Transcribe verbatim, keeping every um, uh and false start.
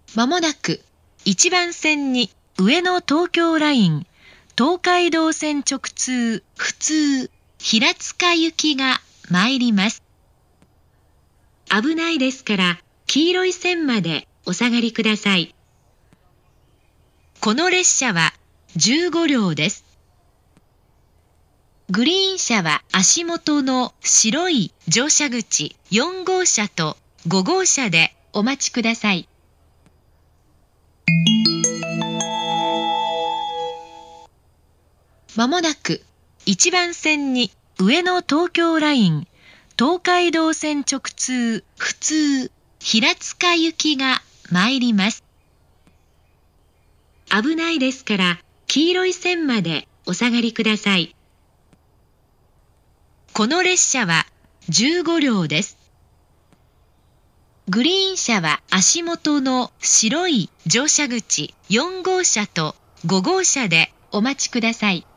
まもなくいちばん線に上野東京ライン、東海道線直通普通平塚行きが参ります。危ないですから黄色い線までお下がりください。この列車はじゅうごりょうです。グリーン車は足元の白い乗車口よんごうしゃとごごうしゃでお待ちください。まもなくいちばん線に上野東京ライン、東海道線直通普通平塚行きが参ります。危ないですから黄色い線までお下がりください。この列車はじゅうごりょうです。グリーン車は足元の白い乗車口よんごうしゃとごごうしゃでお待ちください。